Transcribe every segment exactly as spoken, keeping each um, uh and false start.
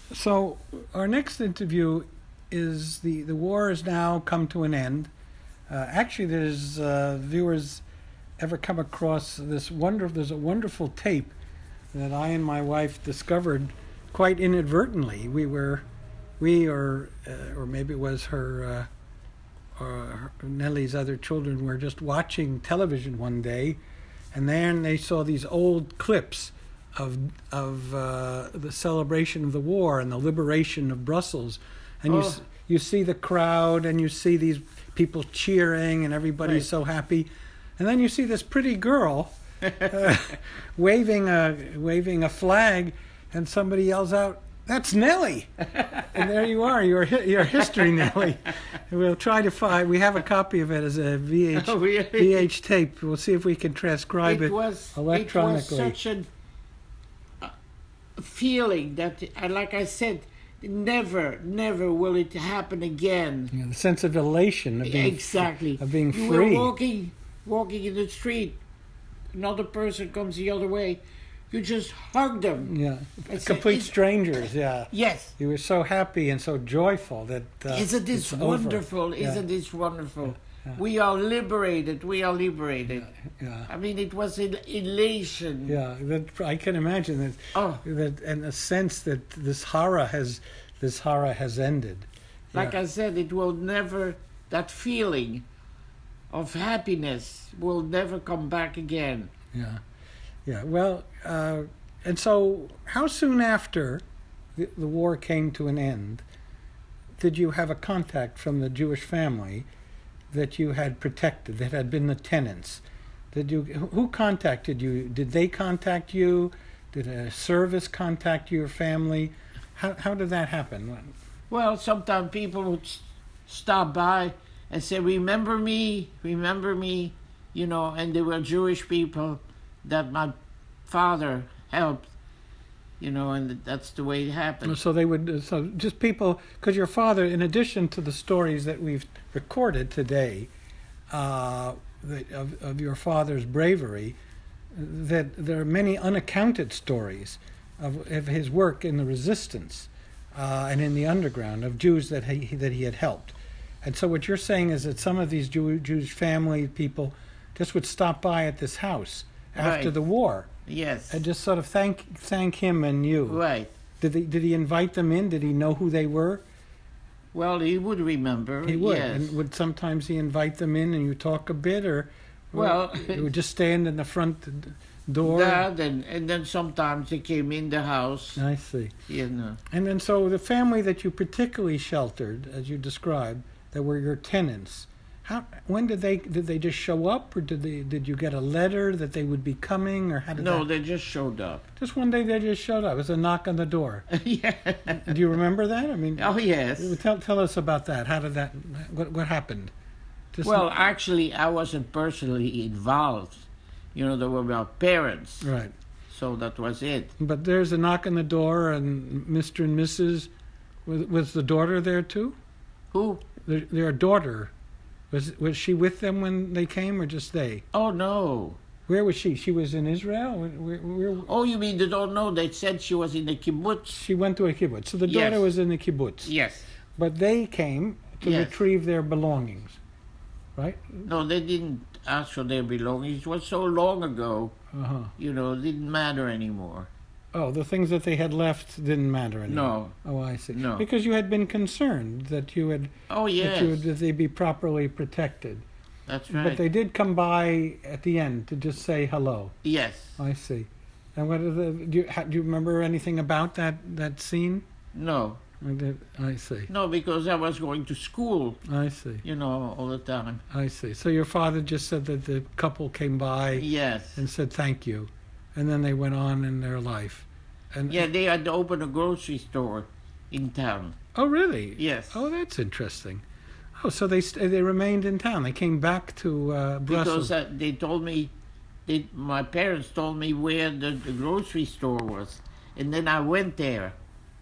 So our next interview is the the war has now come to an end. Uh, actually, there's uh, viewers ever come across this wonderful? There's a wonderful tape that I and my wife discovered quite inadvertently. We were, we or uh, or maybe it was her, uh, or her, Nellie's other children were just watching television one day, and then they saw these old clips of of uh, the celebration of the war and the liberation of Brussels, and you Oh. s- you see the crowd and you see these people cheering and everybody's Right. so happy, and then you see this pretty girl uh, waving a waving a flag, and somebody yells out, "That's Nellie!" And there you are, your hi- your history, Nellie. And we'll try to find. We have a copy of it as a V H Oh, really? V H tape. We'll see if we can transcribe it, it was electronically. It was such a uh, feeling that, uh, like I said, never, never will it happen again. You know, the sense of elation of being Exactly. of being you free. were walking, walking in the street. Another person comes the other way. You just hug them. Yeah, It's- complete it's- strangers. Yeah, Yes. you were so happy and so joyful that. Uh, Isn't this it's over. wonderful? Yeah. Isn't this wonderful? Yeah. We are liberated. We are liberated. Yeah. I mean, it was an elation. Yeah, that I can imagine that. Oh. That and a sense that this horror has, this horror has ended. Like Yeah. I said, it will never, that feeling of happiness will never come back again. Yeah, yeah. Well, uh, and so how soon after the, the war came to an end did you have a contact from the Jewish family that you had protected, that had been the tenants? Did you? Who contacted you? Did they contact you? Did a service contact your family? How how did that happen? Well, sometimes people would s- stop by and say, "Remember me, remember me," you know, and they were Jewish people that my father helped, you know, and that's the way it happened. So they would, so just people, because your father, in addition to the stories that we've recorded today, uh, that, of, of your father's bravery, that there are many unaccounted stories of, of his work in the resistance uh, and in the underground of Jews that he that he had helped. And so what you're saying is that some of these Jew, Jewish family people just would stop by at this house after Right. the war Yes, and just sort of thank thank him and you. right. Did he, did he invite them in? Did he know who they were? Well, he would remember. He would. Yes. And would sometimes he invite them in and you talk a bit, or Well- or you would just stand in the front d- door? That and, and then sometimes they came in the house, I see. you know. And then so the family that you particularly sheltered, as you described, that were your tenants. How? When did they did they just show up, or did they did you get a letter that they would be coming, or how did No, that? they just showed up. Just one day they just showed up. It was a knock on the door. Yeah. Do you remember that? I mean, Oh, yes. tell tell us about that. How did that? What what happened? Just Well, actually, I wasn't personally involved. You know, there were my parents, right. so that was it. But there's a knock on the door, and Mister and Missus Was, was the daughter there too? Who? Their, their daughter. Was was she with them when they came, or just they? Oh, no. Where was she? She was in Israel? Where, where, where, Oh, you mean they don't know? They said she was in the kibbutz? she went to a kibbutz. So the Yes. daughter was in the kibbutz. Yes. But they came to Yes. retrieve their belongings, right? No, they didn't ask for their belongings. It was so long ago, Uh-huh. you know, it didn't matter anymore. Oh, the things that they had left didn't matter anymore. No. Oh, I see. No. Because you had been concerned that you had Oh, that, yes. you, that they be properly protected. That's right. But they did come by at the end to just say hello. Yes. I see. And what are the? Do you, ha, do you remember anything about that that scene? No. I, did, I see. No, because I was going to school, I see. you know, all the time. I see. So your father just said that the couple came by Yes. and said thank you, and then they went on in their life. And Yeah, they had opened a grocery store in town. Oh, really? Yes. Oh, that's interesting. Oh, so they st- they remained in town. They came back to uh, Brussels. Because uh, they told me, they, my parents told me where the, the grocery store was. And then I went there.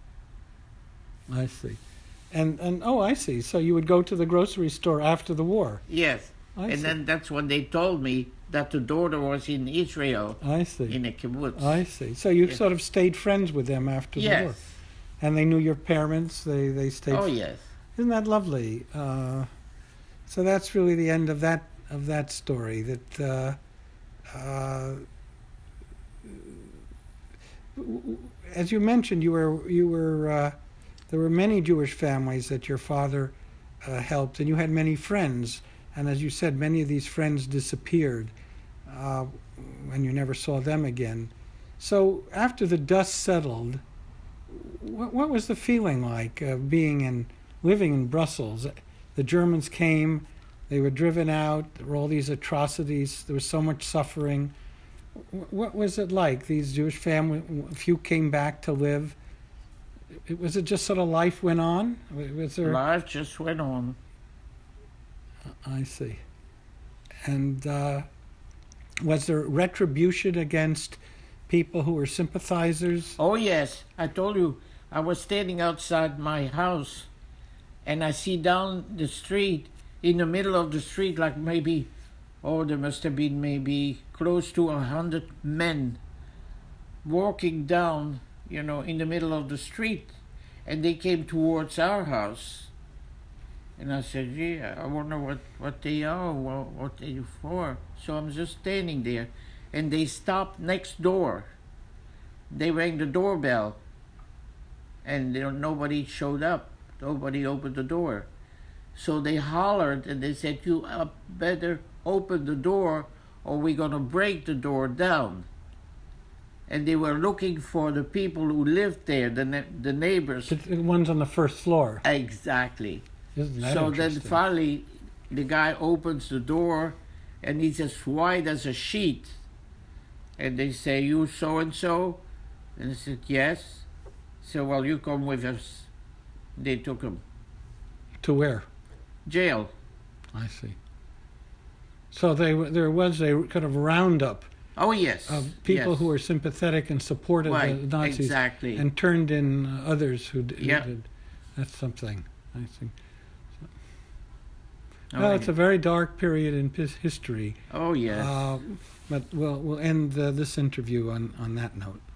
I see. And and oh, I see. So you would go to the grocery store after the war. Yes. I and see. then that's when they told me that the daughter was in Israel, I see. in a kibbutz. I see. So you Yeah. sort of stayed friends with them after the war. Yes. And they knew your parents. They they stayed. Oh yes. Isn't that lovely? Uh, so that's really the end of that of that story. That uh, uh, as you mentioned, you were you were uh, there were many Jewish families that your father uh, helped, and you had many friends. And as you said, many of these friends disappeared, uh, and you never saw them again. So after the dust settled, what, what was the feeling like of being in, living in Brussels? The Germans came, they were driven out, there were all these atrocities, there was so much suffering. What was it like? These Jewish families, a few came back to live. It, was it just sort of life went on? Was there... Life just went on. I see. And uh, was there retribution against people who were sympathizers? Oh yes, I told you, I was standing outside my house, and I see down the street, in the middle of the street, like maybe, oh, there must have been maybe close to a hundred men walking down, you know, in the middle of the street, and they came towards our house. And I said, yeah, I wonder what, what they are, what, what they for. So I'm just standing there. And they stopped next door. They rang the doorbell. And you know, nobody showed up. Nobody opened the door. So they hollered and they said, you uh, better open the door or we're going to break the door down. And they were looking for the people who lived there, the, ne- the neighbors. The ones on the first floor. Exactly. Isn't that so then interesting? finally the guy opens the door and he's as white as a sheet. And they say, you so-and-so? And I said, yes. So, well, you come with us. They took him. To where? Jail. I see. So they, there was a kind of roundup Oh, yes. of people yes. who were sympathetic and supported right. the Nazis. Exactly. And turned in uh, others who, d- who Yeah. did. That's something, I think. Oh, Well, yeah. it's a very dark period in pis- history. Oh, yes. Uh, but we'll, we'll end uh, this interview on, on that note.